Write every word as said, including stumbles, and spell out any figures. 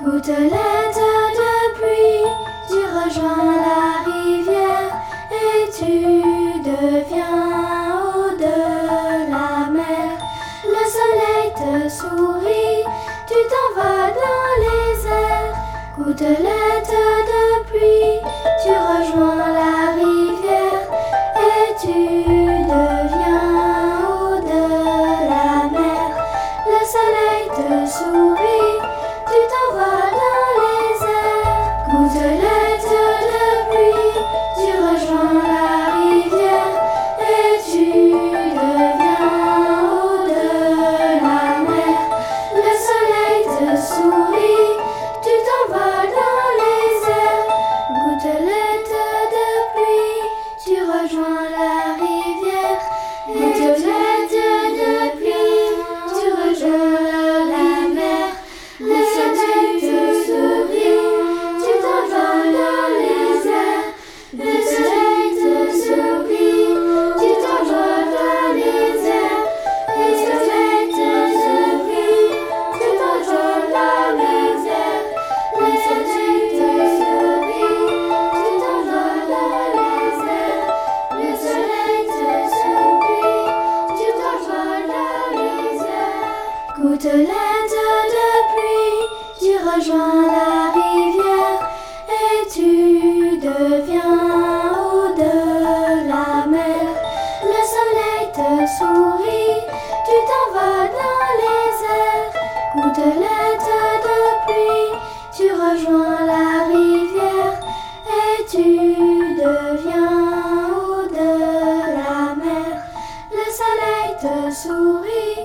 Gouttelette de pluie, tu rejoins la rivière et tu deviens eau de la mer. Le soleil te sourit, tu t'envoles dans les airs. Gouttelette de pluie, tu rejoins la rivière et tu deviens eau de la mer. Le soleil te sourit, tu t'envoles dans les airs. Gouttelette de pluie, tu rejoins la rivière et tu deviens eau de la mer. Le soleil te sourit, tu t'envoles dans les airs. Gouttelette de pluie, tu rejoins la rivière. Gouttelette de pluie, tu rejoins la mer. Le soleil te sourit, tu t'envoles dans les airs. Le soleil te sourit, tu t'envoles dans les airs. Le soleil te sourit, tu t'envoles dans les airs. Le soleil te sourit, tu t'envoles dans les airs. Le soleil te sourit, tu t'envoles dans les airs. Gouttelette de pluie, tu rejoins la rivière et tu deviens eau de la mer. Le soleil te sourit, tu t'envoles dans les airs. Gouttelette de pluie, tu rejoins la rivière et tu deviens eau de la mer. Le soleil te sourit,